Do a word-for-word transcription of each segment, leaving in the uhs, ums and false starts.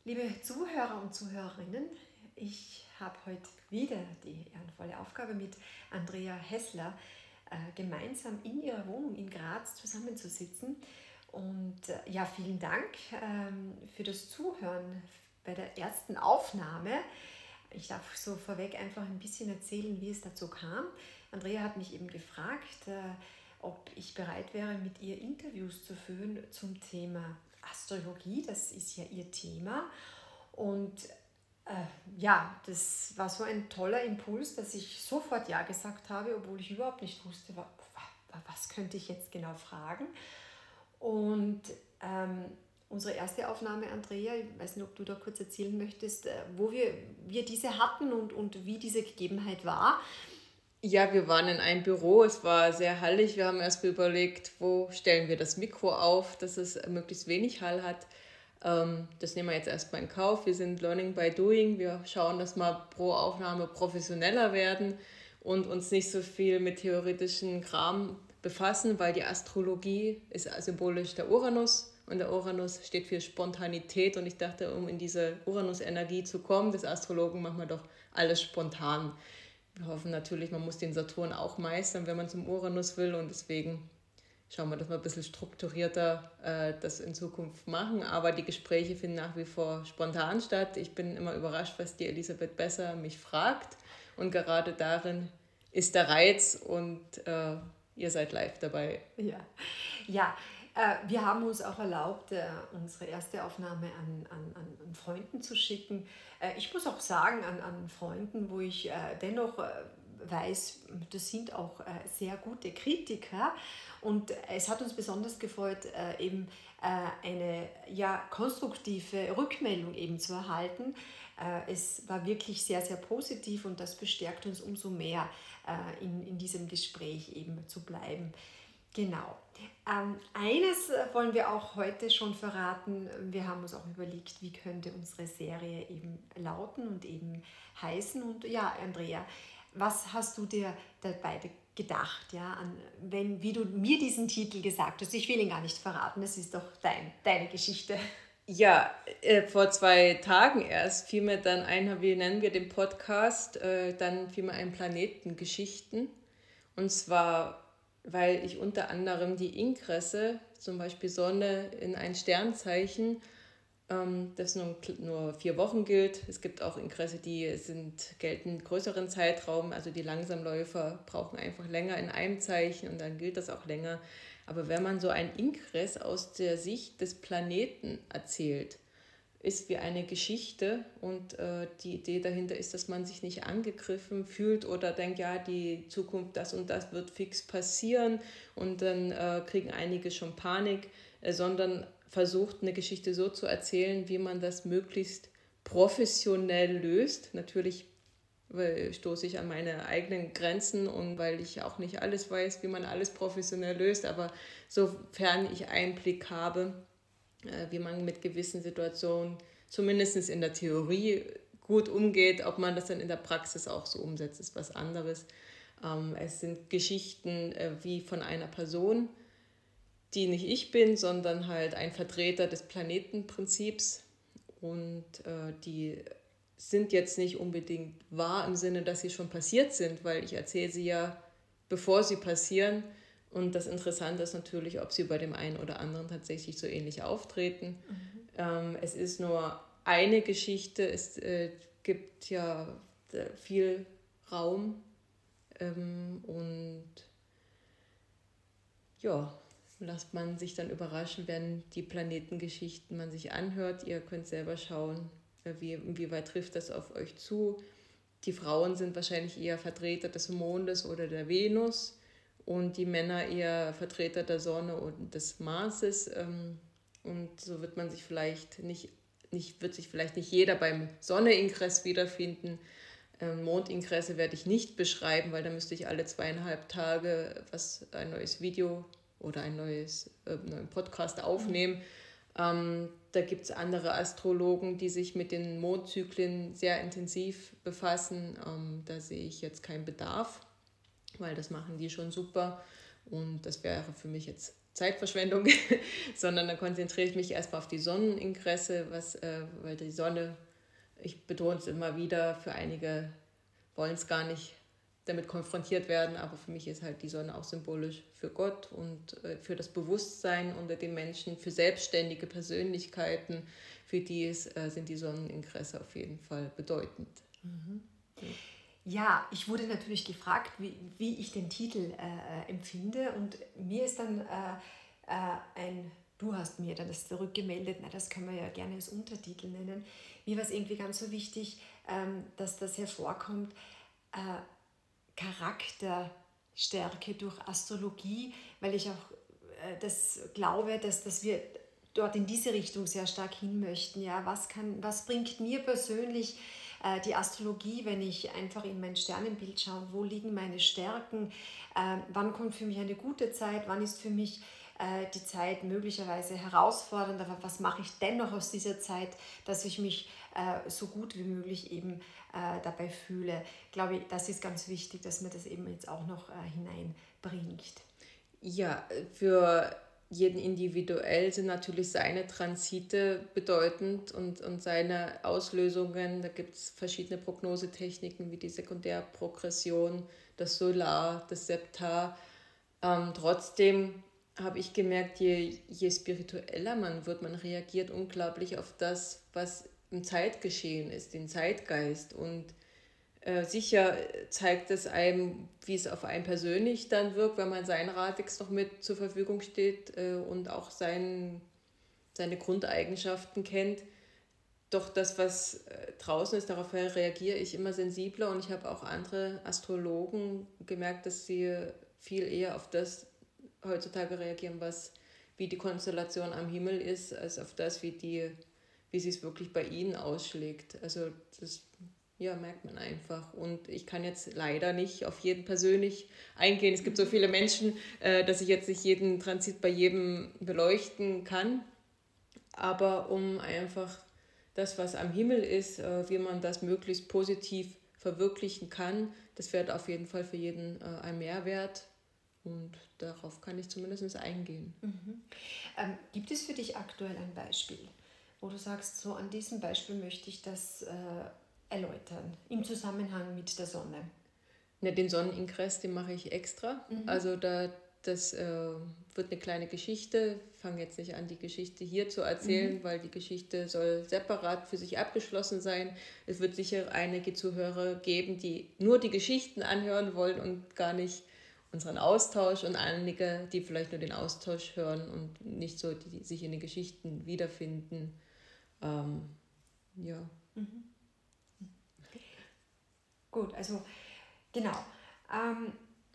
Liebe Zuhörer und Zuhörerinnen, ich habe heute wieder die ehrenvolle Aufgabe, mit Andrea Hessler äh, gemeinsam in ihrer Wohnung in Graz zusammenzusitzen. Und äh, ja, vielen Dank ähm, für das Zuhören bei der ersten Aufnahme. Ich darf so vorweg einfach ein bisschen erzählen, wie es dazu kam. Andrea hat mich eben gefragt, äh, ob ich bereit wäre, mit ihr Interviews zu führen zum Thema Astrologie. Das ist ja ihr Thema. Und äh, ja, das war so ein toller Impuls, dass ich sofort Ja gesagt habe, obwohl ich überhaupt nicht wusste, wa- wa- was könnte ich jetzt genau fragen. Und ähm, unsere erste Aufnahme, Andrea, ich weiß nicht, ob du da kurz erzählen möchtest, äh, wo wir, wir diese hatten und, und wie diese Gegebenheit war. Ja, wir waren in einem Büro, es war sehr hallig. Wir haben erst überlegt, wo stellen wir das Mikro auf, dass es möglichst wenig Hall hat. Ähm, das nehmen wir jetzt erstmal in Kauf. Wir sind Learning by Doing. Wir schauen, dass wir pro Aufnahme professioneller werden und uns nicht so viel mit theoretischen Kram befassen, weil die Astrologie ist symbolisch der Uranus und der Uranus steht für Spontanität. Und ich dachte, um in diese Uranus-Energie zu kommen, des Astrologen, machen wir doch alles spontan. Wir hoffen natürlich, man muss den Saturn auch meistern, wenn man zum Uranus will, und deswegen schauen wir, dass wir ein bisschen strukturierter äh, das in Zukunft machen. Aber die Gespräche finden nach wie vor spontan statt. Ich bin immer überrascht, was die Elisabeth Besser mich fragt, und gerade darin ist der Reiz, und äh, ihr seid live dabei. Ja, ja. Äh, wir haben uns auch erlaubt, äh, unsere erste Aufnahme an, an, an Freunden zu schicken. Äh, ich muss auch sagen, an, an Freunden, wo ich äh, dennoch äh, weiß, das sind auch äh, sehr gute Kritiker. Und es hat uns besonders gefreut, äh, eben äh, eine ja, konstruktive Rückmeldung eben zu erhalten. Äh, es war wirklich sehr, sehr positiv, und das bestärkt uns umso mehr, äh, in, in diesem Gespräch eben zu bleiben. Genau. Ähm, eines wollen wir auch heute schon verraten. Wir haben uns auch überlegt, wie könnte unsere Serie eben lauten und eben heißen. Und ja, Andrea, was hast du dir dabei gedacht, ja, an, wenn, wie du mir diesen Titel gesagt hast? Ich will ihn gar nicht verraten, es ist doch dein, deine Geschichte. Ja, äh, vor zwei Tagen erst fiel mir dann ein, wie nennen wir den Podcast, äh, dann fiel mir ein Planetengeschichten. Und zwar, weil ich unter anderem die Ingresse, zum Beispiel Sonne in ein Sternzeichen, ähm, das nur, nur vier Wochen gilt. Es gibt auch Ingresse, die sind, gelten einen größeren Zeitraum. Also die Langsamläufer brauchen einfach länger in einem Zeichen, und dann gilt das auch länger. Aber wenn man so ein Ingress aus der Sicht des Planeten erzählt, ist wie eine Geschichte, und äh, die Idee dahinter ist, dass man sich nicht angegriffen fühlt oder denkt, ja, die Zukunft, das und das wird fix passieren, und dann äh, kriegen einige schon Panik, äh, sondern versucht, eine Geschichte so zu erzählen, wie man das möglichst professionell löst. Natürlich stoße ich an meine eigenen Grenzen, und weil ich auch nicht alles weiß, wie man alles professionell löst, aber sofern ich Einblick habe, wie man mit gewissen Situationen zumindest in der Theorie gut umgeht, ob man das dann in der Praxis auch so umsetzt, ist was anderes. Es sind Geschichten wie von einer Person, die nicht ich bin, sondern halt ein Vertreter des Planetenprinzips, und die sind jetzt nicht unbedingt wahr im Sinne, dass sie schon passiert sind, weil ich erzähle sie ja, bevor sie passieren. Und das Interessante ist natürlich, ob sie bei dem einen oder anderen tatsächlich so ähnlich auftreten. Mhm. Ähm, es ist nur eine Geschichte, es äh, gibt ja viel Raum, ähm, und ja, lasst man sich dann überraschen, wenn die Planetengeschichten man sich anhört. Ihr könnt selber schauen, wie, inwieweit trifft das auf euch zu. Die Frauen sind wahrscheinlich eher Vertreter des Mondes oder der Venus, und die Männer eher Vertreter der Sonne und des Marses. Und so wird man sich vielleicht nicht, nicht, wird sich vielleicht nicht jeder beim Sonne-Ingress wiederfinden. Mondingresse werde ich nicht beschreiben, weil da müsste ich alle zweieinhalb Tage was, ein neues Video oder ein neues, äh, neuen Podcast aufnehmen. Mhm. Ähm, da gibt es andere Astrologen, die sich mit den Mondzyklen sehr intensiv befassen. Ähm, da sehe ich jetzt keinen Bedarf, weil das machen die schon super. Und das wäre für mich jetzt Zeitverschwendung, sondern dann konzentriere ich mich erstmal auf die Sonneningresse, was, äh, weil die Sonne, ich betone es immer wieder, für einige wollen es gar nicht damit konfrontiert werden, aber für mich ist halt die Sonne auch symbolisch für Gott und äh, für das Bewusstsein unter den Menschen, für selbstständige Persönlichkeiten, für die ist, äh, sind die Sonneningresse auf jeden Fall bedeutend. Mhm. Ja. Ja, ich wurde natürlich gefragt, wie, wie ich den Titel äh, empfinde, und mir ist dann äh, äh, ein, du hast mir dann das zurückgemeldet, na, das können wir ja gerne als Untertitel nennen. Mir war es irgendwie ganz so wichtig, ähm, dass das hervorkommt, äh, Charakterstärke durch Astrologie, weil ich auch äh, das glaube, dass, dass wir dort in diese Richtung sehr stark hin möchten. Ja, was, kann, was bringt mir persönlich äh, die Astrologie, wenn ich einfach in mein Sternenbild schaue, wo liegen meine Stärken, äh, wann kommt für mich eine gute Zeit, wann ist für mich äh, die Zeit möglicherweise herausfordernd, aber was mache ich dennoch aus dieser Zeit, dass ich mich äh, so gut wie möglich eben äh, dabei fühle. Ich glaube, das ist ganz wichtig, dass man das eben jetzt auch noch äh, hineinbringt. Ja, für jeden individuell sind natürlich seine Transite bedeutend und, und seine Auslösungen. Da gibt es verschiedene Prognosetechniken wie die Sekundärprogression, das Solar, das Septar. Ähm, trotzdem habe ich gemerkt, je, je spiritueller man wird, man reagiert unglaublich auf das, was im Zeitgeschehen ist, den Zeitgeist. Und äh, sicher zeigt es einem, wie es auf einen persönlich dann wirkt, wenn man seinen Radix noch mit zur Verfügung steht äh, und auch sein, seine Grundeigenschaften kennt. Doch das, was äh, draußen ist, darauf reagiere ich immer sensibler, und ich habe auch andere Astrologen gemerkt, dass sie viel eher auf das heutzutage reagieren, was wie die Konstellation am Himmel ist, als auf das, wie die, wie sie es wirklich bei ihnen ausschlägt. Also das, ja, merkt man einfach. Und ich kann jetzt leider nicht auf jeden persönlich eingehen. Es gibt so viele Menschen, äh, dass ich jetzt nicht jeden Transit bei jedem beleuchten kann. Aber um einfach das, was am Himmel ist, äh, wie man das möglichst positiv verwirklichen kann, das wäre auf jeden Fall für jeden äh, ein Mehrwert. Und darauf kann ich zumindest eingehen. Mhm. Ähm, gibt es für dich aktuell ein Beispiel, wo du sagst, so an diesem Beispiel möchte ich das äh, erläutern, im Zusammenhang mit der Sonne? Ne, den Sonneningress, den mache ich extra. Mhm. Also da, das äh, wird eine kleine Geschichte. Ich fange jetzt nicht an, die Geschichte hier zu erzählen, mhm. weil die Geschichte soll separat für sich abgeschlossen sein. Es wird sicher einige Zuhörer geben, die nur die Geschichten anhören wollen und gar nicht unseren Austausch, und einige, die vielleicht nur den Austausch hören und nicht so die, die sich in den Geschichten wiederfinden. Ähm, ja. Mhm. Gut, also genau. Ähm,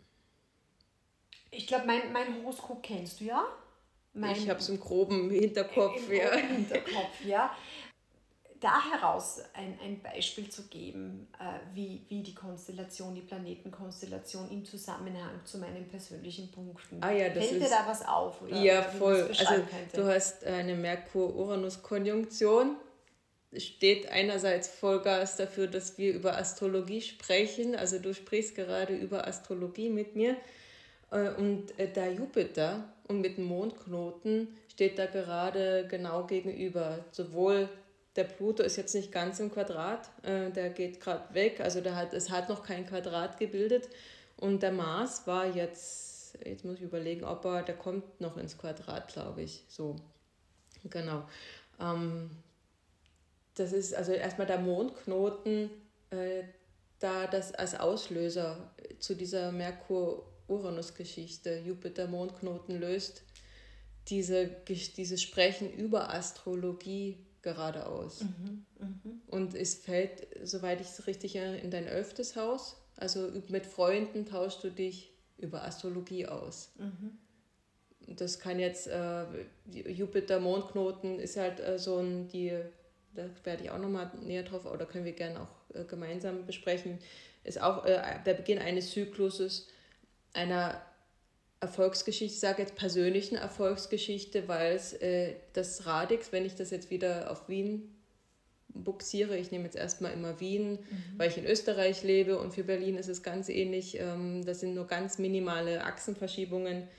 ich glaube, mein, mein Horoskop kennst du ja. Mein, ich habe es im groben Hinterkopf. Im, im ja. groben Hinterkopf, ja. Da heraus ein, ein Beispiel zu geben, äh, wie, wie die Konstellation, die Planetenkonstellation im Zusammenhang zu meinen persönlichen Punkten. Ah, ja, das Fällt ist, dir da was auf? Oder, ja, oder voll. Also könnte? Du hast eine Merkur-Uranus-Konjunktion. Steht einerseits Vollgas dafür, dass wir über Astrologie sprechen. Also du sprichst gerade über Astrologie mit mir. Und der Jupiter und mit dem Mondknoten steht da gerade genau gegenüber. Sowohl der Pluto ist jetzt nicht ganz im Quadrat, äh, der geht gerade weg, also der hat, es hat noch kein Quadrat gebildet. Und der Mars war jetzt, jetzt muss ich überlegen, ob er, der kommt noch ins Quadrat, glaube ich. So, genau. Ähm, das ist also erstmal der Mondknoten, äh, da das als Auslöser zu dieser Merkur-Uranus-Geschichte, Jupiter-Mondknoten löst, diese, dieses Sprechen über Astrologie geradeaus. Mhm, mh. Und es fällt, soweit ich es richtig erinnere, in dein elftes Haus. Also mit Freunden tauschst du dich über Astrologie aus. Mhm. Das kann jetzt, äh, Jupiter-Mondknoten ist halt äh, so ein, die, da werde ich auch nochmal näher drauf, oder können wir gerne auch äh, gemeinsam besprechen, ist auch äh, der Beginn eines Zykluses, einer Erfolgsgeschichte, ich sage jetzt persönlichen Erfolgsgeschichte, weil es äh, das Radix, wenn ich das jetzt wieder auf Wien buxiere, ich nehme jetzt erstmal immer Wien, mhm. weil ich in Österreich lebe, und für Berlin ist es ganz ähnlich, ähm, das sind nur ganz minimale Achsenverschiebungen.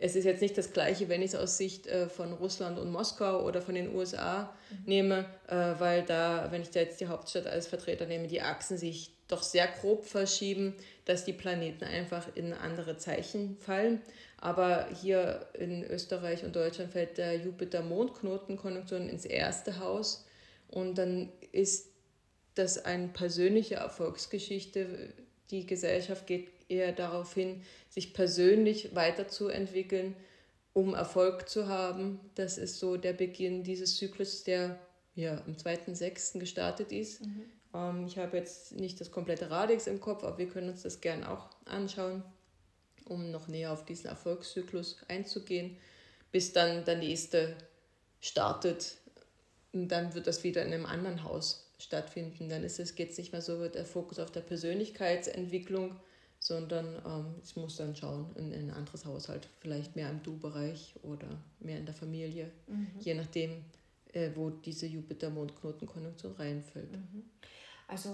es ist jetzt nicht das Gleiche, wenn ich es aus Sicht äh, von Russland und Moskau oder von den U S A mhm. nehme, äh, weil da, wenn ich da jetzt die Hauptstadt als Vertreter nehme, die Achsen sich doch sehr grob verschieben, dass die Planeten einfach in andere Zeichen fallen. Aber hier in Österreich und Deutschland fällt der Jupiter-Mond-Knotenkonjunktion ins erste Haus und dann ist das eine persönliche Erfolgsgeschichte. Die Gesellschaft geht eher darauf hin, sich persönlich weiterzuentwickeln, um Erfolg zu haben. Das ist so der Beginn dieses Zyklus, der ja am zweiten sechsten gestartet ist. Mhm. Ähm, ich habe jetzt nicht das komplette Radix im Kopf, aber wir können uns das gern auch anschauen, um noch näher auf diesen Erfolgszyklus einzugehen, bis dann der nächste startet. Und dann wird das wieder in einem anderen Haus stattfinden. Dann ist es, geht es nicht mehr so der Fokus auf der Persönlichkeitsentwicklung, sondern ähm, ich muss dann schauen, in, in ein anderes Haushalt, vielleicht mehr im Du-Bereich oder mehr in der Familie, mhm. je nachdem, äh, wo diese Jupiter-Mond-Knotenkonjunktion reinfällt. Mhm. Also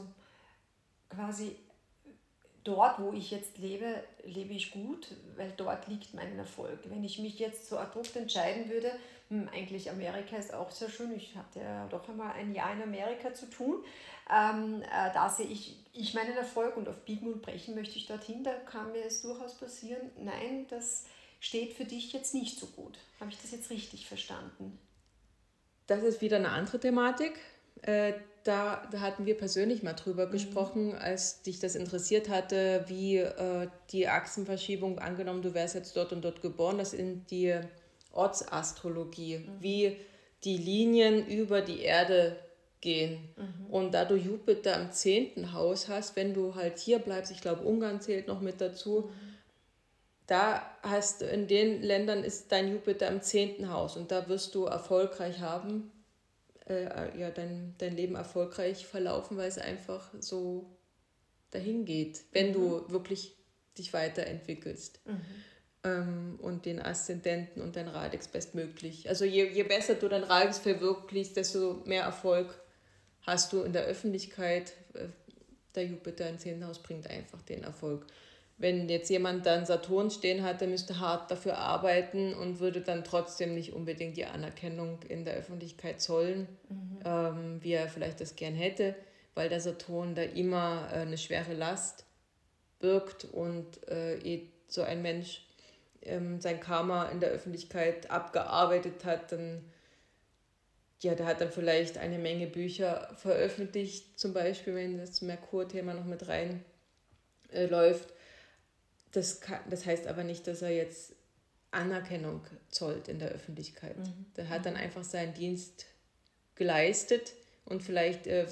quasi dort, wo ich jetzt lebe, lebe ich gut, weil dort liegt mein Erfolg. Wenn ich mich jetzt so abrupt entscheiden würde, hm, eigentlich Amerika ist auch sehr schön, ich hatte ja doch einmal ein Jahr in Amerika zu tun, ähm, äh, da sehe ich, ich meinen Erfolg und auf Biegen und Brechen möchte ich dorthin, da kann mir es durchaus passieren, nein, das steht für dich jetzt nicht so gut. Habe ich das jetzt richtig verstanden? Das ist wieder eine andere Thematik. Äh, da, da hatten wir persönlich mal drüber mhm. gesprochen, als dich das interessiert hatte, wie äh, die Achsenverschiebung, angenommen, du wärst jetzt dort und dort geboren, das in die Ortsastrologie, mhm. wie die Linien über die Erde gehen. Mhm. Und da du Jupiter im zehnten Haus hast, wenn du halt hier bleibst, ich glaube Ungarn zählt noch mit dazu, mhm. da hast du in den Ländern ist dein Jupiter im zehnten Haus und da wirst du erfolgreich haben, äh, ja, dein, dein Leben erfolgreich verlaufen, weil es einfach so dahin geht, wenn mhm. du wirklich dich weiterentwickelst. Mhm. Ähm, und den Aszendenten und dein Radix bestmöglich. Also je, je besser du dein Radix verwirklichst, desto mehr Erfolg hast du in der Öffentlichkeit. Der Jupiter im zehnten Haus bringt einfach den Erfolg. Wenn jetzt jemand dann Saturn stehen hat, der müsste hart dafür arbeiten und würde dann trotzdem nicht unbedingt die Anerkennung in der Öffentlichkeit zollen, mhm. ähm, wie er vielleicht das gern hätte, weil der Saturn da immer äh, eine schwere Last birgt und äh, eh so ein Mensch ähm, sein Karma in der Öffentlichkeit abgearbeitet hat, dann ja, der hat dann vielleicht eine Menge Bücher veröffentlicht, zum Beispiel, wenn das Merkur-Thema noch mit rein äh, läuft. Das, kann, das heißt aber nicht, dass er jetzt Anerkennung zollt in der Öffentlichkeit. Mhm. Der hat dann einfach seinen Dienst geleistet und vielleicht äh,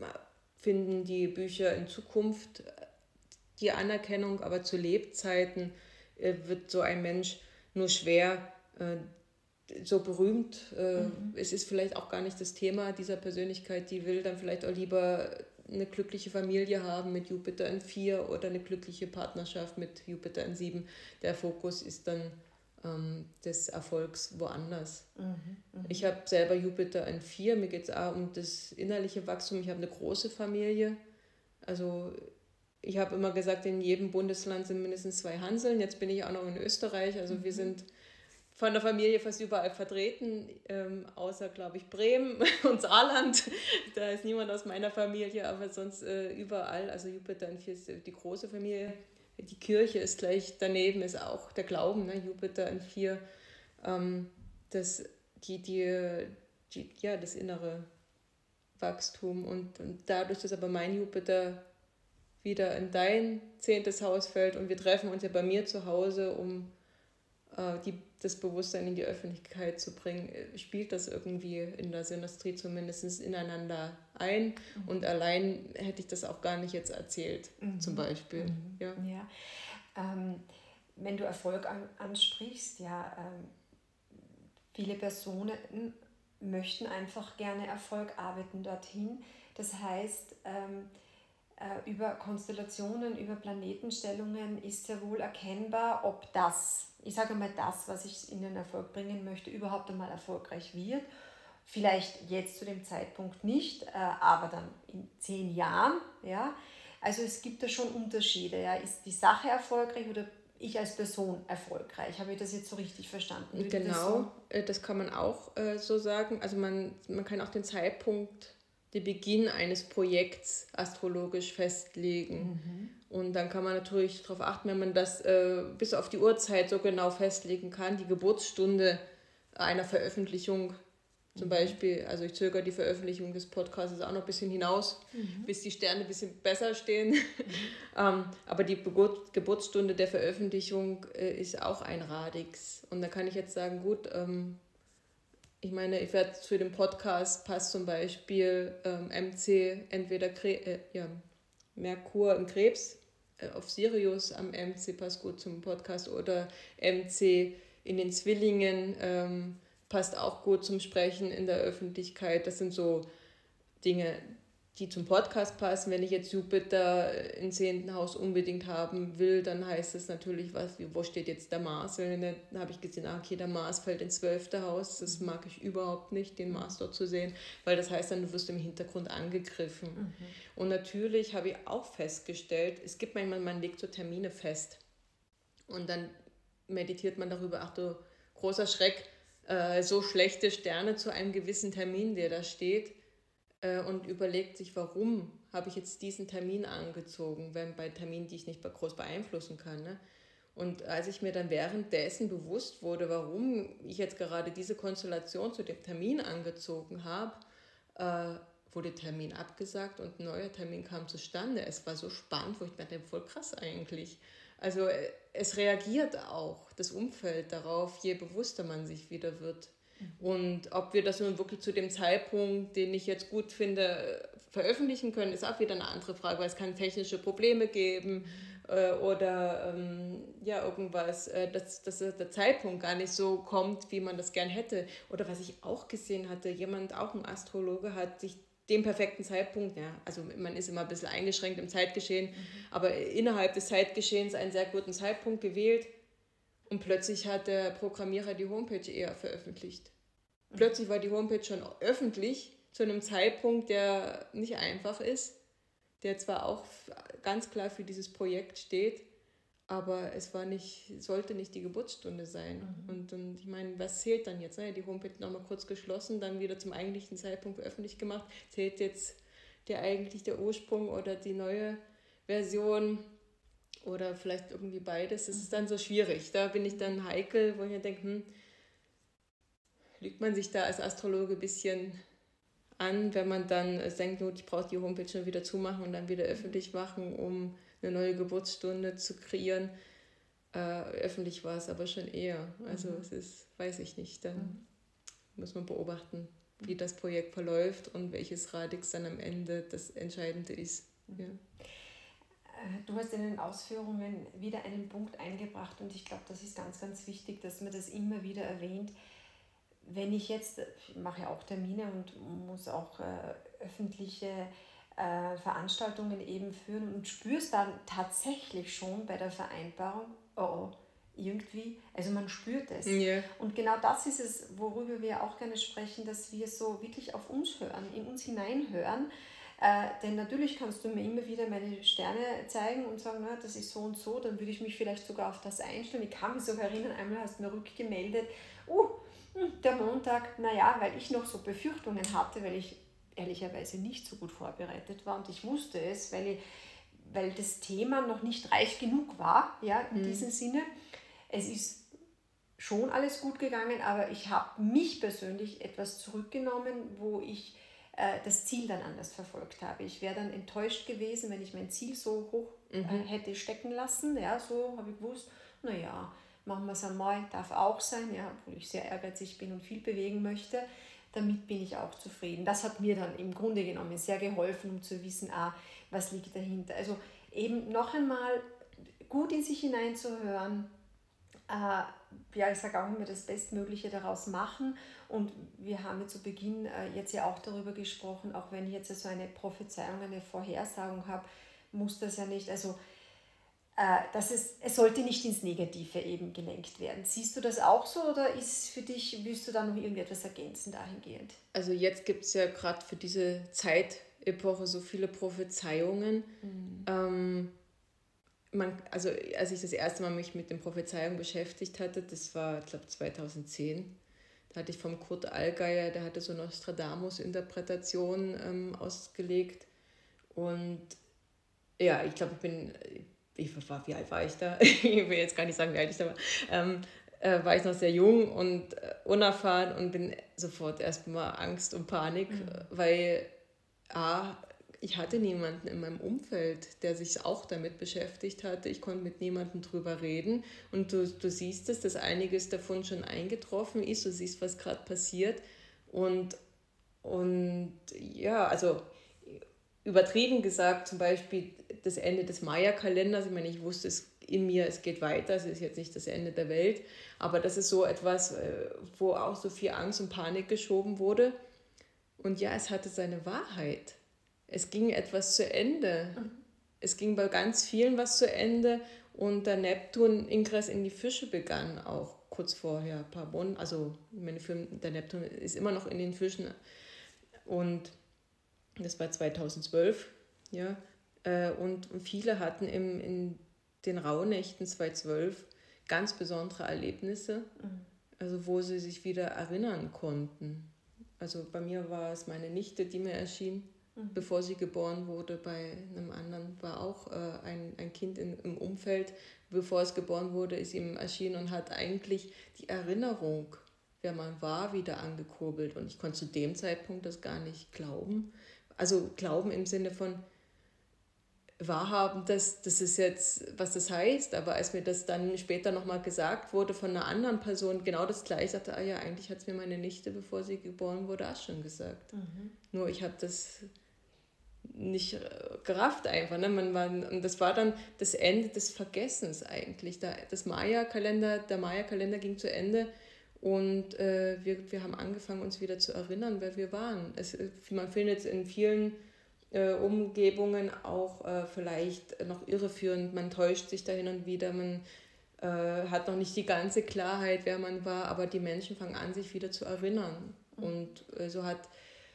finden die Bücher in Zukunft die Anerkennung, aber zu Lebzeiten äh, wird so ein Mensch nur schwer äh, so berühmt. Äh, mhm. Es ist vielleicht auch gar nicht das Thema dieser Persönlichkeit, die will dann vielleicht auch lieber eine glückliche Familie haben mit Jupiter in vier oder eine glückliche Partnerschaft mit Jupiter in sieben. Der Fokus ist dann ähm, des Erfolgs woanders. Mhm, mh. Ich habe selber Jupiter in vier, mir geht es auch um das innerliche Wachstum. Ich habe eine große Familie. Also ich habe immer gesagt, in jedem Bundesland sind mindestens zwei Hanseln. Jetzt bin ich auch noch in Österreich. Also mhm. wir sind von der Familie fast überall vertreten, ähm, außer, glaube ich, Bremen und Saarland. Da ist niemand aus meiner Familie, aber sonst äh, überall. Also Jupiter in vier ist die große Familie. Die Kirche ist gleich daneben, ist auch der Glauben, ne? Jupiter in vier. Ähm, das, die, die, die, ja, das innere Wachstum. Und, und dadurch, dass aber mein Jupiter wieder in dein zehntes Haus fällt und wir treffen uns ja bei mir zu Hause, um äh, die das Bewusstsein in die Öffentlichkeit zu bringen, spielt das irgendwie in der Synastrie zumindest ineinander ein. Mhm. Und allein hätte ich das auch gar nicht jetzt erzählt, mhm. zum Beispiel. Mhm. Ja. Ja. Ähm, wenn du Erfolg an, ansprichst, ja, ähm, viele Personen möchten einfach gerne Erfolg, arbeiten dorthin. Das heißt, ähm, äh, über Konstellationen, über Planetenstellungen ist sehr wohl erkennbar, ob das ich sage mal, das, was ich in den Erfolg bringen möchte, überhaupt einmal erfolgreich wird. Vielleicht jetzt zu dem Zeitpunkt nicht, äh, aber dann in zehn Jahren. Ja? Also es gibt da schon Unterschiede. Ja? Ist die Sache erfolgreich oder ich als Person erfolgreich. Habe ich das jetzt so richtig verstanden? Würde Genau, das, so? das kann man auch äh, so sagen. Also man, man kann auch den Zeitpunkt, den Beginn eines Projekts astrologisch festlegen. Mhm. Und dann kann man natürlich darauf achten, wenn man das äh, bis auf die Uhrzeit so genau festlegen kann, die Geburtsstunde einer Veröffentlichung zum Beispiel, also ich zögere die Veröffentlichung des Podcasts auch noch ein bisschen hinaus, mhm. bis die Sterne ein bisschen besser stehen. Mhm. ähm, aber die Geburt, Geburtsstunde der Veröffentlichung äh, ist auch ein Radix. Und da kann ich jetzt sagen, gut, ähm, ich meine, ich werde für den Podcast passt zum Beispiel ähm, M C, entweder Kre- äh, ja, Merkur im Krebs, äh, auf Sirius am M C passt gut zum Podcast oder M C in den Zwillingen, ähm, passt auch gut zum Sprechen in der Öffentlichkeit. Das sind so Dinge, die zum Podcast passen. Wenn ich jetzt Jupiter im zehnten Haus unbedingt haben will, dann heißt es natürlich, was, wo steht jetzt der Mars? Dann habe ich gesehen, okay, der Mars fällt ins zwölfte Haus. Das mag ich überhaupt nicht, den Mars dort zu sehen, weil das heißt dann, du wirst im Hintergrund angegriffen. Mhm. Und natürlich habe ich auch festgestellt, es gibt manchmal, man legt so Termine fest und dann meditiert man darüber, ach du, großer Schreck, so schlechte Sterne zu einem gewissen Termin, der da steht, äh, und überlegt sich, warum habe ich jetzt diesen Termin angezogen, wenn bei Terminen, die ich nicht groß beeinflussen kann. Ne? Und als ich mir dann währenddessen bewusst wurde, warum ich jetzt gerade diese Konstellation zu dem Termin angezogen habe, äh, wurde der Termin abgesagt und ein neuer Termin kam zustande. Es war so spannend, wo ich dachte, voll krass eigentlich. Also es reagiert auch, das Umfeld darauf, je bewusster man sich wieder wird. Mhm. Und ob wir das nun wirklich zu dem Zeitpunkt, den ich jetzt gut finde, veröffentlichen können, ist auch wieder eine andere Frage, weil es kann technische Probleme geben mhm. äh, oder ähm, ja, irgendwas, äh, dass, dass der Zeitpunkt gar nicht so kommt, wie man das gern hätte. Oder was ich auch gesehen hatte, jemand, auch ein Astrologe, hat sich den perfekten Zeitpunkt, ja, also man ist immer ein bisschen eingeschränkt im Zeitgeschehen, mhm. aber innerhalb des Zeitgeschehens einen sehr guten Zeitpunkt gewählt und plötzlich hat der Programmierer die Homepage eher veröffentlicht. Mhm. Plötzlich war die Homepage schon öffentlich zu einem Zeitpunkt, der nicht einfach ist, der zwar auch ganz klar für dieses Projekt steht, aber es war nicht, sollte nicht die Geburtsstunde sein. Mhm. Und, und ich meine, was zählt dann jetzt? Ne? Die Homepage nochmal kurz geschlossen, dann wieder zum eigentlichen Zeitpunkt öffentlich gemacht. Zählt jetzt der eigentlich der Ursprung oder die neue Version oder vielleicht irgendwie beides? Das ist dann so schwierig. Da bin ich dann heikel, wo ich mir denke, hm, lügt man sich da als Astrologe ein bisschen an, wenn man dann denkt, ich brauche die Homepage schon wieder zumachen und dann wieder öffentlich machen, um eine neue Geburtsstunde zu kreieren. Äh, öffentlich war es aber schon eher. Also mhm. es ist, weiß ich nicht, dann mhm. muss man beobachten, wie das Projekt verläuft und welches Radix dann am Ende das Entscheidende ist. Mhm. Ja. Du hast in den Ausführungen wieder einen Punkt eingebracht und ich glaube, das ist ganz, ganz wichtig, dass man das immer wieder erwähnt. Wenn ich jetzt, ich mache ja auch Termine und muss auch äh, öffentliche äh, Veranstaltungen eben führen und spürst dann tatsächlich schon bei der Vereinbarung, oh, oh, irgendwie, also man spürt es. Yeah. Und genau das ist es, worüber wir auch gerne sprechen, dass wir so wirklich auf uns hören, in uns hineinhören. Äh, denn natürlich kannst du mir immer wieder meine Sterne zeigen und sagen, na, das ist so und so, dann würde ich mich vielleicht sogar auf das einstellen. Ich kann mich sogar erinnern, einmal hast du mir rückgemeldet, uh, der Montag, naja, weil ich noch so Befürchtungen hatte, weil ich ehrlicherweise nicht so gut vorbereitet war und ich wusste es, weil, ich, weil das Thema noch nicht reif genug war, ja, in mhm. diesem Sinne. Es ist schon alles gut gegangen, aber ich habe mich persönlich etwas zurückgenommen, wo ich äh, das Ziel dann anders verfolgt habe. Ich wäre dann enttäuscht gewesen, wenn ich mein Ziel so hoch mhm. äh, hätte stecken lassen, ja, so habe ich gewusst, naja, machen wir es einmal, darf auch sein, ja, obwohl ich sehr ehrgeizig bin und viel bewegen möchte, damit bin ich auch zufrieden. Das hat mir dann im Grunde genommen sehr geholfen, um zu wissen, ah, was liegt dahinter. Also eben noch einmal gut in sich hineinzuhören, äh, ja, ich sage auch immer, das Bestmögliche daraus machen und wir haben ja zu Beginn äh, jetzt ja auch darüber gesprochen, auch wenn ich jetzt so eine Prophezeiung, eine Vorhersagung habe, muss das ja nicht, also dass es, es sollte nicht ins Negative eben gelenkt werden. Siehst du das auch so oder ist für dich, willst du da noch irgendetwas ergänzen dahingehend? Also jetzt gibt es ja gerade für diese Zeitepoche so viele Prophezeiungen. Mhm. Ähm, man, also als ich das erste Mal mich mit den Prophezeiungen beschäftigt hatte, das war, ich glaube, zweitausendzehn. Da hatte ich vom Kurt Allgeier, der hatte so Nostradamus-Interpretation ähm, ausgelegt. Und ja, ich glaube, ich bin, ich war, wie alt war ich da? Ich will jetzt gar nicht sagen, wie alt ich da war. Ähm, äh, war ich noch sehr jung und äh, unerfahren und bin sofort erstmal Angst und Panik, mhm. weil A, ich hatte niemanden in meinem Umfeld, der sich auch damit beschäftigt hatte. Ich konnte mit niemandem drüber reden. Und du, du siehst es, dass einiges davon schon eingetroffen ist. Du siehst, was gerade passiert. Und, und ja, also übertrieben gesagt, zum Beispiel das Ende des Maya-Kalenders. Ich meine, ich wusste es in mir, es geht weiter. Es ist jetzt nicht das Ende der Welt. Aber das ist so etwas, wo auch so viel Angst und Panik geschoben wurde. Und ja, es hatte seine Wahrheit. Es ging etwas zu Ende. Mhm. Es ging bei ganz vielen was zu Ende und der Neptun-Ingress in die Fische begann auch kurz vorher, ein paar Monate. Also meine Film, der Neptun ist immer noch in den Fischen und das war zweitausendzwölf. Ja, und viele hatten im, in den Rauhnächten zweitausendzwölf ganz besondere Erlebnisse, mhm. also wo sie sich wieder erinnern konnten. Also bei mir war es meine Nichte, die mir erschien, mhm. bevor sie geboren wurde. Bei einem anderen war auch äh, ein, ein Kind in, im Umfeld, bevor es geboren wurde, ist ihm erschienen und hat eigentlich die Erinnerung, wer man war, wieder angekurbelt. Und ich konnte zu dem Zeitpunkt das gar nicht glauben. Also glauben im Sinne von wahrhaben, dass das ist jetzt, was das heißt. Aber als mir das dann später nochmal gesagt wurde von einer anderen Person, genau das Gleiche, sagte, ah ja, eigentlich hat es mir meine Nichte, bevor sie geboren wurde, auch schon gesagt. Mhm. Nur ich habe das nicht gerafft einfach. Ne? Man war, und das war dann das Ende des Vergessens eigentlich. Da, das Maya-Kalender, der Maya-Kalender ging zu Ende und äh, wir, wir haben angefangen, uns wieder zu erinnern, wer wir waren. Es, man findet es in vielen Äh, Umgebungen auch äh, vielleicht noch irreführend. Man täuscht sich da hin und wieder, man äh, hat noch nicht die ganze Klarheit, wer man war, aber die Menschen fangen an, sich wieder zu erinnern. Mhm. Und äh, so hat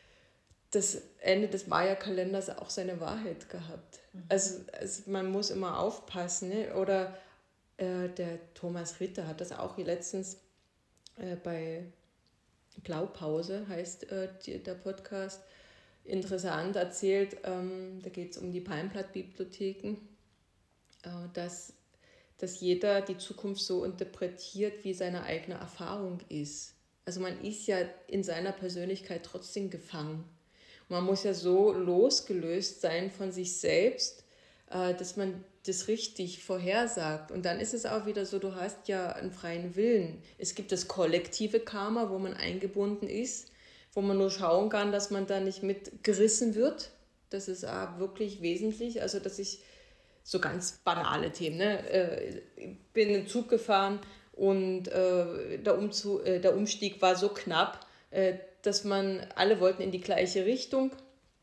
das Ende des Maya-Kalenders auch seine Wahrheit gehabt. Mhm. Also, also man muss immer aufpassen. Ne? Oder äh, der Thomas Ritter hat das auch letztens äh, bei Blaupause, heißt äh, die, der Podcast, interessant erzählt, ähm, da geht es um die Palmblatt-Bibliotheken, äh, dass, dass jeder die Zukunft so interpretiert, wie seine eigene Erfahrung ist. Also man ist ja in seiner Persönlichkeit trotzdem gefangen. Und man muss ja so losgelöst sein von sich selbst, äh, dass man das richtig vorhersagt. Und dann ist es auch wieder so, du hast ja einen freien Willen. Es gibt das kollektive Karma, wo man eingebunden ist, wo man nur schauen kann, dass man da nicht mitgerissen wird. Das ist auch wirklich wesentlich. Also, dass ich so ganz banale Themen, ne? Ich bin in den Zug gefahren und äh, der, Umzug, äh, der Umstieg war so knapp, äh, dass man, alle wollten in die gleiche Richtung,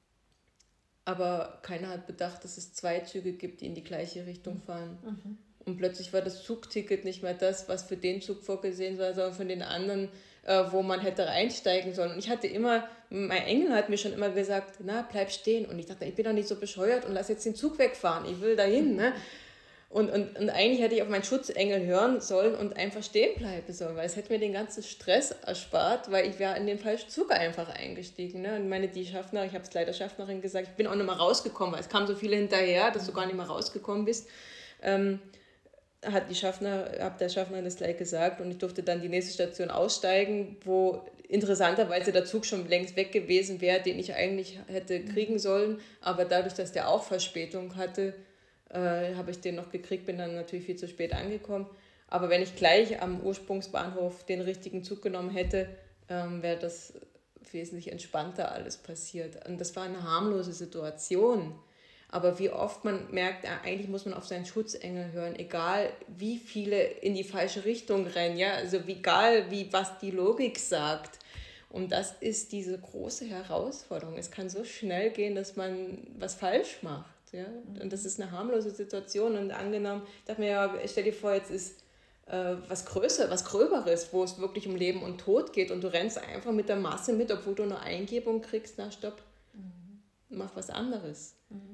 aber keiner hat bedacht, dass es zwei Züge gibt, die in die gleiche Richtung fahren. Mhm. Und plötzlich war das Zugticket nicht mehr das, was für den Zug vorgesehen war, sondern für den anderen, wo man hätte einsteigen sollen. Und ich hatte immer, mein Engel hat mir schon immer gesagt, na, bleib stehen. Und ich dachte, ich bin doch nicht so bescheuert und lass jetzt den Zug wegfahren, ich will dahin. Ne? Und, und, und eigentlich hätte ich auf meinen Schutzengel hören sollen und einfach stehen bleiben sollen, weil es hätte mir den ganzen Stress erspart, weil ich wäre in den falschen Zug einfach eingestiegen. Ne? Und meine, die Schaffnerin, ich habe es leider Schaffnerin gesagt, ich bin auch nicht mehr rausgekommen, weil es kamen so viele hinterher, dass du gar nicht mehr rausgekommen bist. Ähm, hat die Schaffner, hab der Schaffner das gleich gesagt und ich durfte dann die nächste Station aussteigen, wo interessanterweise der Zug schon längst weg gewesen wäre, den ich eigentlich hätte kriegen sollen, aber dadurch, dass der auch Verspätung hatte, äh, habe ich den noch gekriegt, bin dann natürlich viel zu spät angekommen. Aber wenn ich gleich am Ursprungsbahnhof den richtigen Zug genommen hätte, ähm, wäre das wesentlich entspannter alles passiert. Und das war eine harmlose Situation. Aber wie oft man merkt, eigentlich muss man auf seinen Schutzengel hören, egal wie viele in die falsche Richtung rennen, ja, also egal wie was die Logik sagt. Und das ist diese große Herausforderung. Es kann so schnell gehen, dass man was falsch macht, ja. Und das ist eine harmlose Situation. Und angenommen, ich dachte mir, ja, stell dir vor, jetzt ist äh, was Größeres, was Gröberes, wo es wirklich um Leben und Tod geht und du rennst einfach mit der Masse mit, obwohl du eine Eingebung kriegst, na stopp, mhm. mach was anderes. Mhm.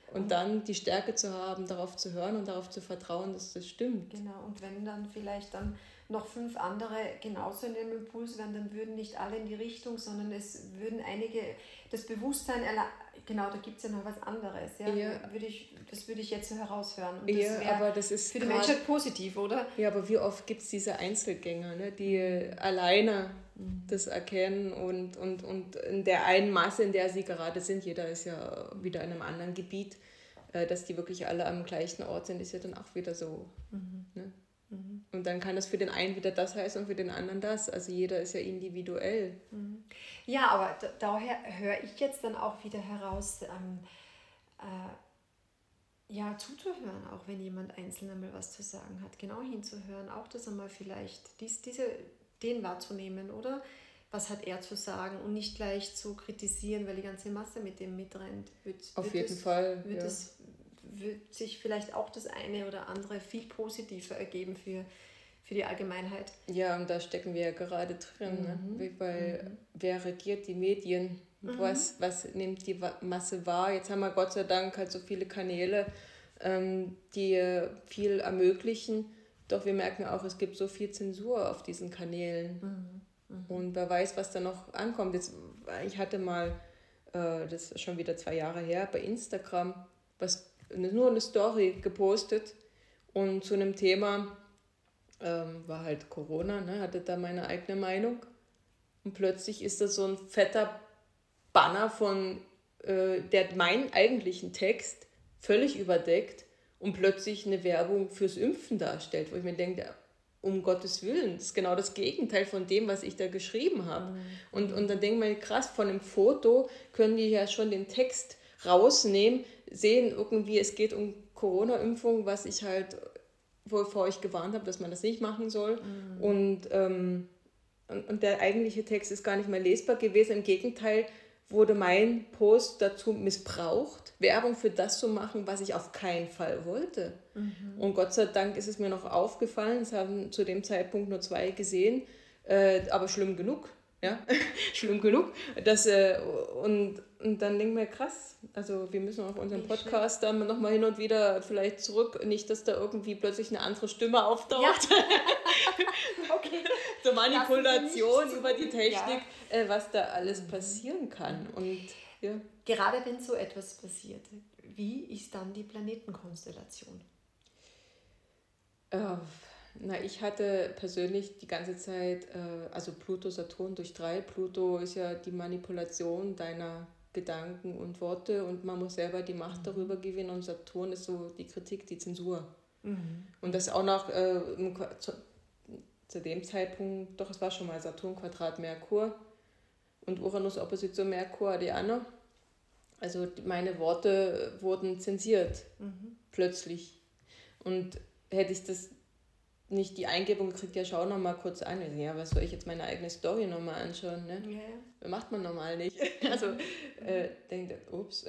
Und, und dann die Stärke zu haben, darauf zu hören und darauf zu vertrauen, dass das stimmt. Genau, und wenn dann vielleicht dann noch fünf andere genauso in dem Impuls wären, dann würden nicht alle in die Richtung, sondern es würden einige das Bewusstsein, genau, da gibt es ja noch was anderes. Ja? Ja. Würde ich, das würde ich jetzt so heraushören. Und das ja, aber das ist für die Menschheit positiv, oder? Ja, aber wie oft gibt es diese Einzelgänger, ne, die mhm. alleine mhm. das erkennen und, und, und in der einen Masse, in der sie gerade sind, jeder ist ja wieder in einem anderen Gebiet, äh, dass die wirklich alle am gleichen Ort sind, ist ja dann auch wieder so. Mhm. Ne? Mhm. Und dann kann das für den einen wieder das heißen und für den anderen das. Also jeder ist ja individuell. Mhm. Ja, aber da, daher höre ich jetzt dann auch wieder heraus, ähm, äh, ja, zuzuhören, auch wenn jemand einzeln einmal was zu sagen hat, genau hinzuhören, auch das einmal vielleicht, dies, diese, den wahrzunehmen, oder? Was hat er zu sagen und nicht gleich zu kritisieren, weil die ganze Masse mit dem mitrennt. Wird, Auf wird jeden es, Fall, wird ja. es, wird sich vielleicht auch das eine oder andere viel positiver ergeben für, für die Allgemeinheit. Ja, und da stecken wir ja gerade drin, mhm. ne? Weil mhm. wer regiert die Medien? Mhm. Was, was nimmt die Masse wahr? Jetzt haben wir Gott sei Dank halt so viele Kanäle, ähm, die viel ermöglichen. Doch wir merken auch, es gibt so viel Zensur auf diesen Kanälen. Mhm. Mhm. Und wer weiß, was da noch ankommt. Jetzt, ich hatte mal, äh, das ist schon wieder zwei Jahre her, bei Instagram was nur eine Story gepostet und zu einem Thema ähm, war halt Corona, ne, hatte da meine eigene Meinung und plötzlich ist das so ein fetter Banner von, äh, der meinen eigentlichen Text völlig überdeckt und plötzlich eine Werbung fürs Impfen darstellt, wo ich mir denke, um Gottes Willen, das ist genau das Gegenteil von dem, was ich da geschrieben habe. Mhm. Und, und dann denke ich mir, krass, von einem Foto können die ja schon den Text rausnehmen, sehen irgendwie, es geht um Corona-Impfung, was ich halt wovor ich gewarnt habe, dass man das nicht machen soll. Mhm. Und, ähm, und, und der eigentliche Text ist gar nicht mehr lesbar gewesen. Im Gegenteil wurde mein Post dazu missbraucht, Werbung für das zu machen, was ich auf keinen Fall wollte. Mhm. Und Gott sei Dank ist es mir noch aufgefallen, es haben zu dem Zeitpunkt nur zwei gesehen, äh, aber schlimm genug. Ja, schlimm genug. Das, äh, und, und dann denken wir, krass, also wir müssen auf unseren Podcast dann nochmal hin und wieder vielleicht zurück, nicht, dass da irgendwie plötzlich eine andere Stimme auftaucht. Ja. Okay. Zur Manipulation über die Technik, ja. äh, was da alles passieren kann. Und, ja. Gerade wenn so etwas passiert, wie ist dann die Planetenkonstellation? Äh, Na, ich hatte persönlich die ganze Zeit, äh, also Pluto, Saturn durch drei. Pluto ist ja die Manipulation deiner Gedanken und Worte und man muss selber die Macht mhm. darüber gewinnen und Saturn ist so die Kritik, die Zensur. Mhm. Und das auch noch äh, zu, zu dem Zeitpunkt, doch es war schon mal Saturn Quadrat Merkur und Uranus Opposition Merkur, Adiana. Also meine Worte wurden zensiert, mhm. plötzlich. Und hätte ich das nicht die Eingebung gekriegt, ja, schau noch mal kurz an. Ja, was soll ich jetzt meine eigene Story noch mal anschauen? Ne? Ja. Macht man normal nicht. Also, äh, denkt, ups.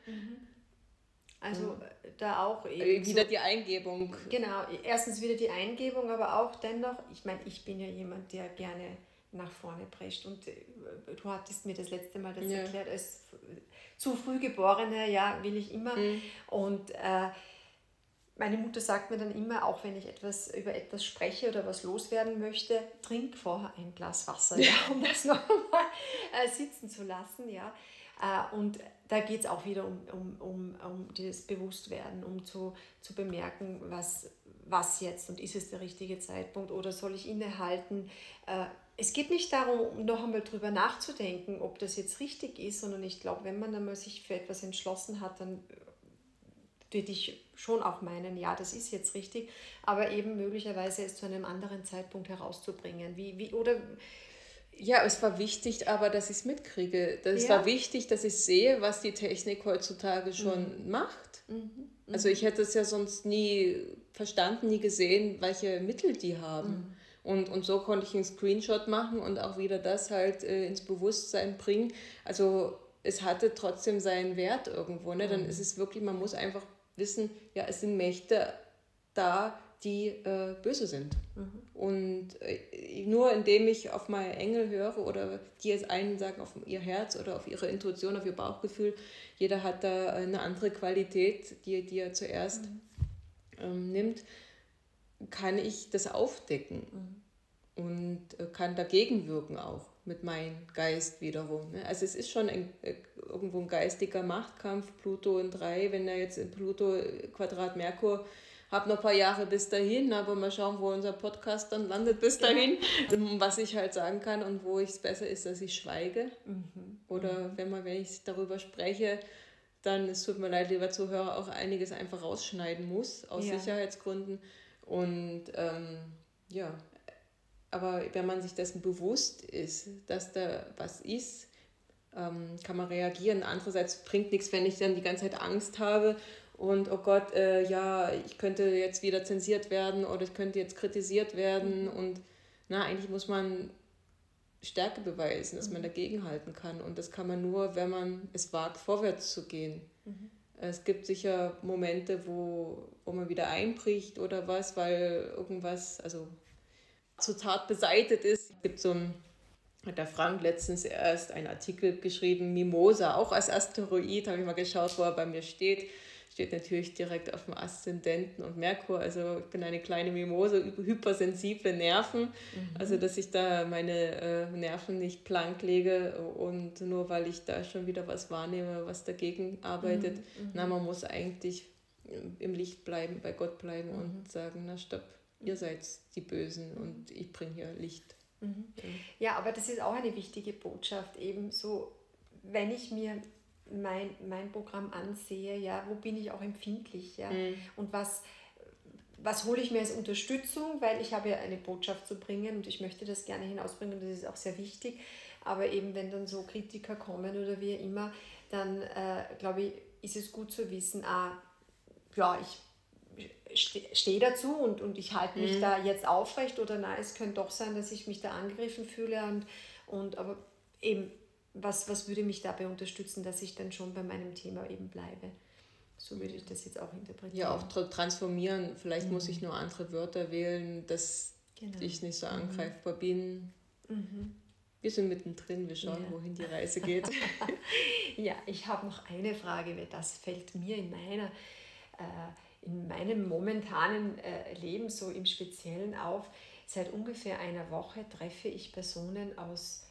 Also, da auch eben wieder so, die Eingebung. Genau, erstens wieder die Eingebung, aber auch dennoch, ich meine, ich bin ja jemand, der gerne nach vorne prescht und äh, du hattest mir das letzte Mal das ja. erklärt, als zu früh Geborene, ja, will ich immer. Mhm. Und äh, meine Mutter sagt mir dann immer, auch wenn ich etwas über etwas spreche oder was loswerden möchte, trink vorher ein Glas Wasser, ja, um das noch einmal äh, sitzen zu lassen. Ja. Äh, und da geht es auch wieder um, um, um, um das Bewusstwerden, um zu, zu bemerken, was, was jetzt und ist es der richtige Zeitpunkt oder soll ich innehalten. Äh, es geht nicht darum, noch einmal drüber nachzudenken, ob das jetzt richtig ist, sondern ich glaube, wenn man einmal sich für etwas entschlossen hat, dann würde ich schon auch meinen, ja, das ist jetzt richtig, aber eben möglicherweise es zu einem anderen Zeitpunkt herauszubringen. Wie, wie, oder ja, es war wichtig, aber dass ich es mitkriege. Es ja. war wichtig, dass ich sehe, was die Technik heutzutage schon mhm. macht. Mhm. Also ich hätte es ja sonst nie verstanden, nie gesehen, welche Mittel die haben. Mhm. Und, und so konnte ich einen Screenshot machen und auch wieder das halt äh, ins Bewusstsein bringen. Also es hatte trotzdem seinen Wert irgendwo. Ne? Dann ist es wirklich, man muss einfach wissen, ja, es sind Mächte da, die äh, böse sind. Mhm. Und äh, nur indem ich auf meine Engel höre oder die jetzt einen sagen auf ihr Herz oder auf ihre Intuition, auf ihr Bauchgefühl, jeder hat da eine andere Qualität, die, die er zuerst mhm. ähm, nimmt, kann ich das aufdecken mhm. und äh, kann dagegen wirken auch mit meinem Geist wiederum. Ne? Also es ist schon ein, äh, irgendwo ein geistiger Machtkampf, Pluto in drei, wenn er jetzt in Pluto Quadrat Merkur, habe noch ein paar Jahre bis dahin, aber mal schauen, wo unser Podcast dann landet bis dahin. Genau. Was ich halt sagen kann und wo es besser ist, dass ich schweige. Mhm. Oder wenn, man, wenn ich darüber spreche, dann, es tut mir leid, lieber Zuhörer, auch einiges einfach rausschneiden muss, aus ja. Sicherheitsgründen. Und ähm, ja, aber wenn man sich dessen bewusst ist, dass da was ist, ähm, kann man reagieren. Andererseits bringt nichts, wenn ich dann die ganze Zeit Angst habe und oh Gott, äh, ja, ich könnte jetzt wieder zensiert werden oder ich könnte jetzt kritisiert werden. Mhm. Und na, eigentlich muss man Stärke beweisen, dass mhm. man dagegenhalten kann. Und das kann man nur, wenn man es wagt, vorwärts zu gehen. Mhm. Es gibt sicher Momente, wo, wo man wieder einbricht oder was, weil irgendwas also total beseitigt ist. Es gibt so ein, hat der Frank letztens erst einen Artikel geschrieben, Mimosa, auch als Asteroid, habe ich mal geschaut, wo er bei mir steht. Steht natürlich direkt auf dem Aszendenten und Merkur, also ich bin eine kleine Mimosa, hypersensible Nerven, mhm. also dass ich da meine äh, Nerven nicht blank lege und nur weil ich da schon wieder was wahrnehme, was dagegen arbeitet, mhm. na, man muss eigentlich im Licht bleiben, bei Gott bleiben mhm. und sagen, na stopp, ihr seid die Bösen mhm. und ich bringe hier Licht. Mhm. Ja, aber das ist auch eine wichtige Botschaft, eben so, wenn ich mir mein, mein Programm ansehe, ja, wo bin ich auch empfindlich, ja, mhm. und was, was hole ich mir als Unterstützung, weil ich habe ja eine Botschaft zu bringen und ich möchte das gerne hinausbringen und das ist auch sehr wichtig, aber eben wenn dann so Kritiker kommen oder wie immer, dann äh, glaube ich, ist es gut zu wissen, ah, ja, ich stehe dazu und, und ich halte mich mhm. da jetzt aufrecht oder nein, es könnte doch sein, dass ich mich da angegriffen fühle und, und aber eben, was, was würde mich dabei unterstützen, dass ich dann schon bei meinem Thema eben bleibe. So würde ich das jetzt auch interpretieren. Ja, auch tra- transformieren. Vielleicht mhm. muss ich nur andere Wörter wählen, dass genau. ich nicht so angreifbar mhm. bin. Mhm. Wir sind mittendrin, wir schauen, ja. wohin die Reise geht. Ja, ich habe noch eine Frage, weil das fällt mir in meiner äh, in meinem momentanen äh, Leben so im Speziellen auf. Seit ungefähr einer Woche treffe ich Personen aus,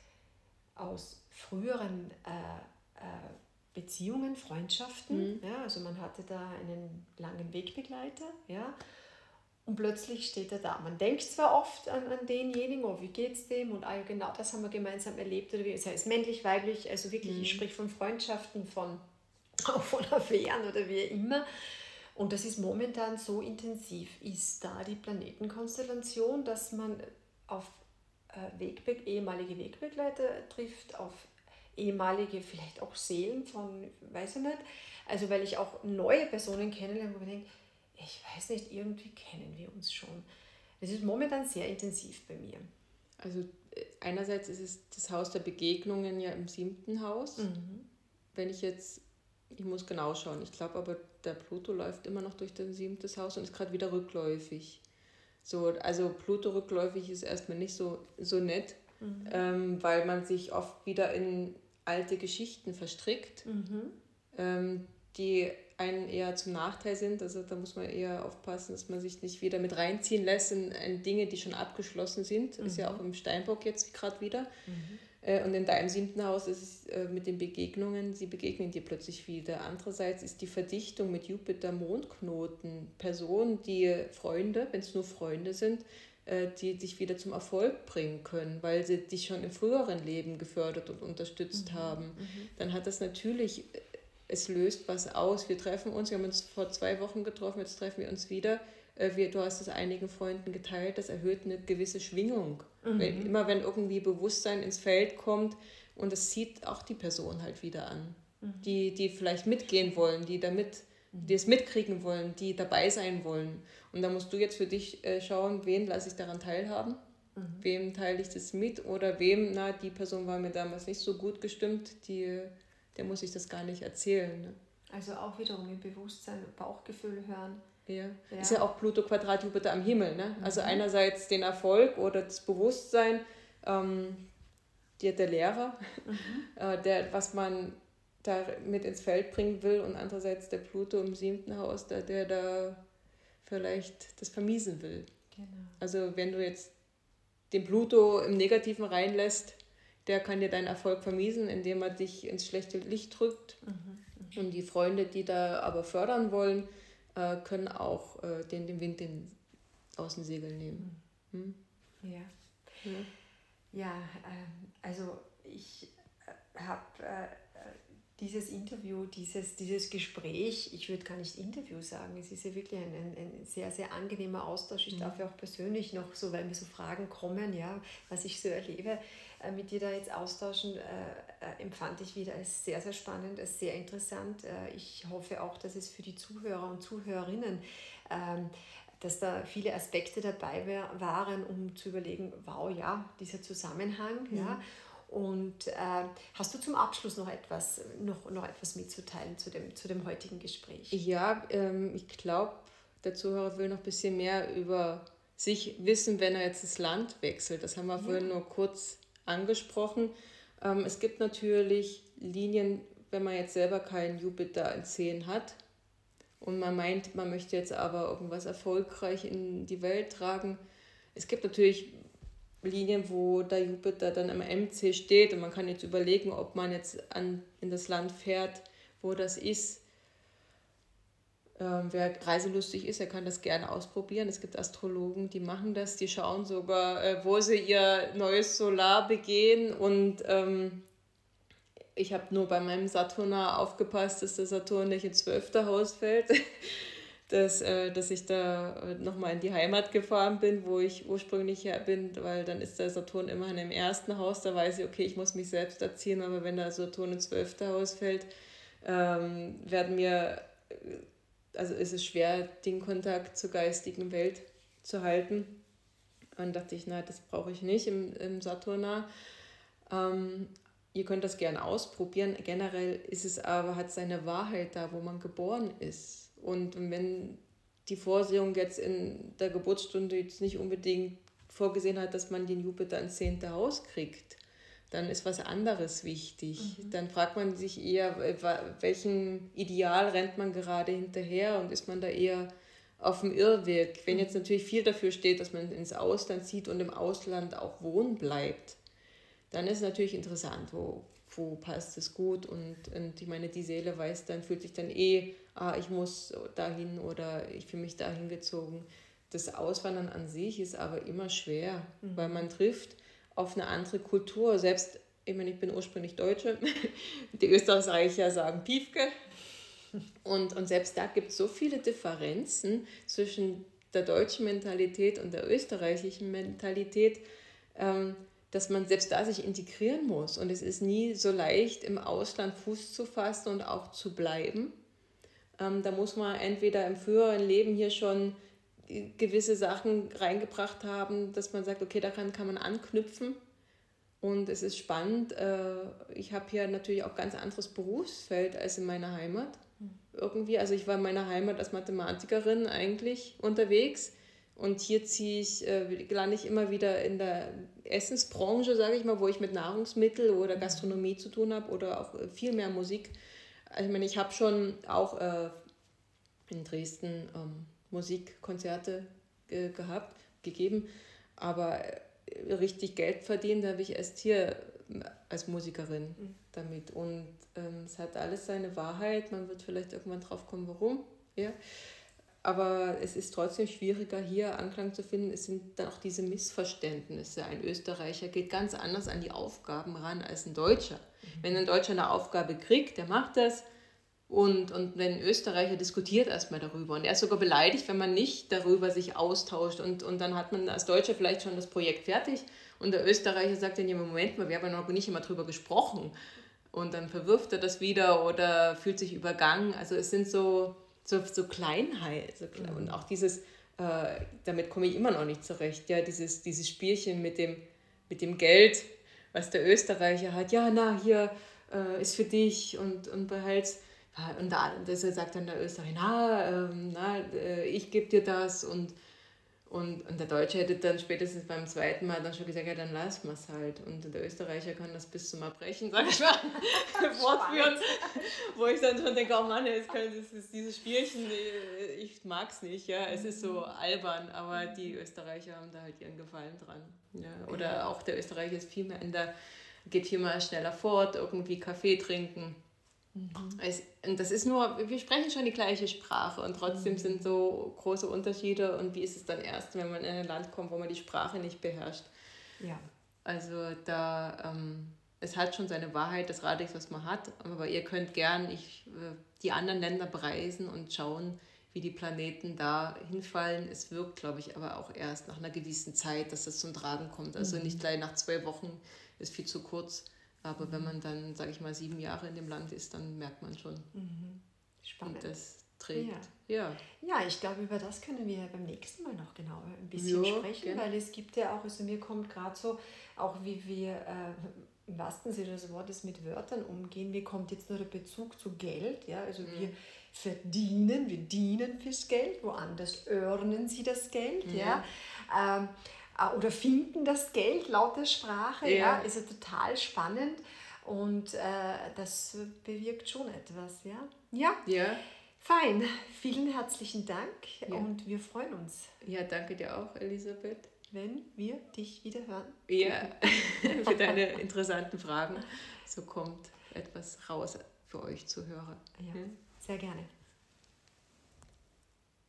aus früheren äh, äh, Beziehungen, Freundschaften. Mhm. Ja, also man hatte da einen langen Wegbegleiter, ja, und plötzlich steht er da. Man denkt zwar oft an, an denjenigen, oh, wie geht's dem? Und ah, ja, genau das haben wir gemeinsam erlebt. Oder wie, sei es männlich, weiblich, also wirklich, mhm. ich spreche von Freundschaften, von, auch von Affären oder wie immer. Und das ist momentan so intensiv. Ist da die Planetenkonstellation, dass man auf äh, Wegbe- ehemalige Wegbegleiter trifft, auf ehemalige vielleicht auch Seelen von, weiß ich nicht. Also weil ich auch neue Personen kennenlerne, wo man denkt, ich weiß nicht, irgendwie kennen wir uns schon. Es ist momentan sehr intensiv bei mir. Also einerseits ist es das Haus der Begegnungen ja im siebten Haus. Mhm. Wenn ich jetzt, ich muss genau schauen, ich glaube aber, der Pluto läuft immer noch durch das siebte Haus und ist gerade wieder rückläufig. So, also Pluto rückläufig ist erstmal nicht so, so nett, mhm. ähm, weil man sich oft wieder in alte Geschichten verstrickt, mhm. ähm, die einen eher zum Nachteil sind. Also da muss man eher aufpassen, dass man sich nicht wieder mit reinziehen lässt in, in Dinge, die schon abgeschlossen sind. Mhm. Ist ja auch im Steinbock jetzt gerade wieder. Mhm. Äh, und in deinem siebten Haus ist es äh, mit den Begegnungen, sie begegnen dir plötzlich wieder. Andererseits ist die Verdichtung mit Jupiter-Mondknoten, Personen, die Freunde, wenn es nur Freunde sind, äh, die dich wieder zum Erfolg bringen können, weil sie dich schon im früheren Leben gefördert und unterstützt mhm. haben. Mhm. Dann hat das natürlich... Es löst was aus. Wir treffen uns, wir haben uns vor zwei Wochen getroffen, jetzt treffen wir uns wieder. Wir, du hast es einigen Freunden geteilt, das erhöht eine gewisse Schwingung. Mhm. Weil immer wenn irgendwie Bewusstsein ins Feld kommt und das zieht auch die Person halt wieder an, mhm. die, die vielleicht mitgehen wollen, die damit, die es mitkriegen wollen, die dabei sein wollen. Und da musst du jetzt für dich schauen, wen lasse ich daran teilhaben, mhm. wem teile ich das mit oder wem, na, die Person war mir damals nicht so gut gestimmt, die... der muss ich das gar nicht erzählen. Ne? Also auch wiederum im Bewusstsein, Bauchgefühl hören. Ja. Ja. Ist ja auch Pluto Quadrat Jupiter am Himmel. Ne? Also mhm. einerseits den Erfolg oder das Bewusstsein, ähm, der, der Lehrer, mhm. äh, der, was man da mit ins Feld bringen will, und andererseits der Pluto im siebten Haus, der, der da vielleicht das vermiesen will. Genau. Also wenn du jetzt den Pluto im Negativen reinlässt, der kann dir deinen Erfolg vermiesen, indem er dich ins schlechte Licht drückt. Mhm. Mhm. Und die Freunde, die da aber fördern wollen, äh, können auch äh, den, den Wind den, aus den Segeln nehmen. Mhm. Hm? Ja. Ja, ja ähm, also ich äh, habe äh, dieses Interview, dieses, dieses Gespräch, ich würde gar nicht Interview sagen, es ist ja wirklich ein, ein, ein sehr, sehr angenehmer Austausch. Ich mhm. darf ja auch persönlich noch so, weil mir so Fragen kommen, ja, was ich so erlebe, äh, mit dir da jetzt austauschen, äh, äh, empfand ich wieder als sehr, sehr spannend, als sehr interessant. Äh, ich hoffe auch, dass es für die Zuhörer und Zuhörerinnen, ähm, dass da viele Aspekte dabei wär, waren, um zu überlegen, wow, ja, dieser Zusammenhang, mhm. ja. Und äh, hast du zum Abschluss noch etwas, noch, noch etwas mitzuteilen zu dem, zu dem heutigen Gespräch? Ja, ähm, ich glaube, der Zuhörer will noch ein bisschen mehr über sich wissen, wenn er jetzt das Land wechselt. Das haben wir ja. vorhin nur kurz angesprochen. Ähm, es gibt natürlich Linien, wenn man jetzt selber keinen Jupiter in zehn hat und man meint, man möchte jetzt aber irgendwas erfolgreich in die Welt tragen. Es gibt natürlich Linien, wo der Jupiter dann am M C steht, und man kann jetzt überlegen, ob man jetzt an, in das Land fährt, wo das ist. Ähm, wer reiselustig ist, der kann das gerne ausprobieren. Es gibt Astrologen, die machen das, die schauen sogar, äh, wo sie ihr neues Solar begehen, und ähm, ich habe nur bei meinem Saturnar aufgepasst, dass der Saturn nicht ins zwölfte Haus fällt. Dass, äh, dass ich da nochmal in die Heimat gefahren bin, wo ich ursprünglich her bin, weil dann ist der Saturn immerhin im ersten Haus, da weiß ich, okay, ich muss mich selbst erziehen, aber wenn der Saturn ins zwölfte Haus fällt, ähm, werden mir, also ist es schwer, den Kontakt zur geistigen Welt zu halten. Und dann dachte ich, na, das brauche ich nicht im, im Saturnar. Ähm, ihr könnt das gerne ausprobieren. Generell ist es aber, hat seine Wahrheit da, wo man geboren ist. Und wenn die Vorsehung jetzt in der Geburtsstunde jetzt nicht unbedingt vorgesehen hat, dass man den Jupiter ins zehnte Haus kriegt, dann ist was anderes wichtig. Mhm. Dann fragt man sich eher, welchem Ideal rennt man gerade hinterher, und ist man da eher auf dem Irrweg. Wenn jetzt natürlich viel dafür steht, dass man ins Ausland zieht und im Ausland auch wohnen bleibt, dann ist es natürlich interessant, wo, wo passt es gut, und, und ich meine, die Seele weiß dann, fühlt sich dann eh, ah, ich muss dahin oder ich fühle mich dahin gezogen. Das Auswandern an sich ist aber immer schwer, mhm. weil man trifft auf eine andere Kultur. Selbst, ich meine, ich bin ursprünglich Deutsche, die Österreicher sagen Piefke, und, und selbst da gibt es so viele Differenzen zwischen der deutschen Mentalität und der österreichischen Mentalität, ähm, dass man selbst da sich integrieren muss. Und es ist nie so leicht, im Ausland Fuß zu fassen und auch zu bleiben. Ähm, da muss man entweder im früheren Leben hier schon gewisse Sachen reingebracht haben, dass man sagt, okay, daran kann man anknüpfen. Und es ist spannend. Äh, ich habe hier natürlich auch ganz anderes Berufsfeld als in meiner Heimat. Mhm. Irgendwie, also ich war in meiner Heimat als Mathematikerin eigentlich unterwegs. Und hier ziehe ich, äh, lande ich immer wieder in der Essensbranche, sage ich mal, wo ich mit Nahrungsmittel oder Gastronomie zu tun habe, oder auch viel mehr Musik. Also ich meine, ich habe schon auch äh, in Dresden ähm, Musikkonzerte äh, gehabt, gegeben, aber äh, richtig Geld verdient habe ich erst hier als Musikerin mhm. damit. Und ähm, es hat alles seine Wahrheit, man wird vielleicht irgendwann drauf kommen, warum. Ja. Aber es ist trotzdem schwieriger, hier Anklang zu finden. Es sind dann auch diese Missverständnisse. Ein Österreicher geht ganz anders an die Aufgaben ran als ein Deutscher. Mhm. Wenn ein Deutscher eine Aufgabe kriegt, der macht das. Und, und wenn ein Österreicher diskutiert erstmal darüber. Und er ist sogar beleidigt, wenn man nicht darüber sich austauscht. Und, und dann hat man als Deutscher vielleicht schon das Projekt fertig. Und der Österreicher sagt dann, ja, Moment mal, wir haben ja noch nicht immer drüber gesprochen. Und dann verwirft er das wieder oder fühlt sich übergangen. Also es sind so... So, so Kleinheit. So klein. Und auch dieses, äh, damit komme ich immer noch nicht zurecht, ja, dieses, dieses Spielchen mit dem, mit dem Geld, was der Österreicher hat. Ja, na, hier äh, ist für dich und, und behalt's. Und da, das sagt dann der Österreicher, na, ähm, na äh, ich gebe dir das und Und, und der Deutsche hätte dann spätestens beim zweiten Mal dann schon gesagt, ja, dann lassen wir es halt. Und der Österreicher kann das bis zum Erbrechen, sag ich mal, fortführen. Wo ich dann schon denke, oh Mann, jetzt können das ist dieses Spielchen, ich mag es nicht, ja. Es ist so albern, aber die Österreicher haben da halt ihren Gefallen dran. Ja. Oder auch der Österreicher ist viel mehr in der, geht viel mal schneller fort, irgendwie Kaffee trinken. Mhm. Es, und das ist nur, wir sprechen schon die gleiche Sprache und trotzdem mhm. sind so große Unterschiede. Und wie ist es dann erst, wenn man in ein Land kommt, wo man die Sprache nicht beherrscht? Ja. Also da, ähm, es hat schon seine Wahrheit, das Radix, was man hat, aber ihr könnt gern ich, äh, die anderen Länder bereisen und schauen, wie die Planeten da hinfallen. Es wirkt, glaube ich, aber auch erst nach einer gewissen Zeit, dass das zum Tragen kommt. Also mhm. nicht gleich nach zwei Wochen, ist viel zu kurz. Aber wenn man dann, sage ich mal, sieben Jahre in dem Land ist, dann merkt man schon. Mhm. Spannend. Und das trägt. Ja. Ja. ja, ich glaube, über das können wir beim nächsten Mal noch genauer ein bisschen ja, sprechen, gerne. Weil es gibt ja auch, also mir kommt gerade so, auch wie wir äh, im wahrsten Sinne des Wortes mit Wörtern umgehen, mir kommt jetzt nur der Bezug zu Geld. Ja? Also mhm. wir verdienen, wir dienen fürs Geld, woanders earnen sie das Geld. Ja. Ja? Ähm, oder finden das Geld laut der Sprache, ja, ja ist ja total spannend und äh, das bewirkt schon etwas, ja. Ja, ja. Fein, vielen herzlichen Dank ja. und wir freuen uns. Ja, danke dir auch, Elisabeth. Wenn wir dich wieder hören. Ja, für deine interessanten Fragen. So kommt etwas raus für euch Zuhörer. Ja, sehr gerne.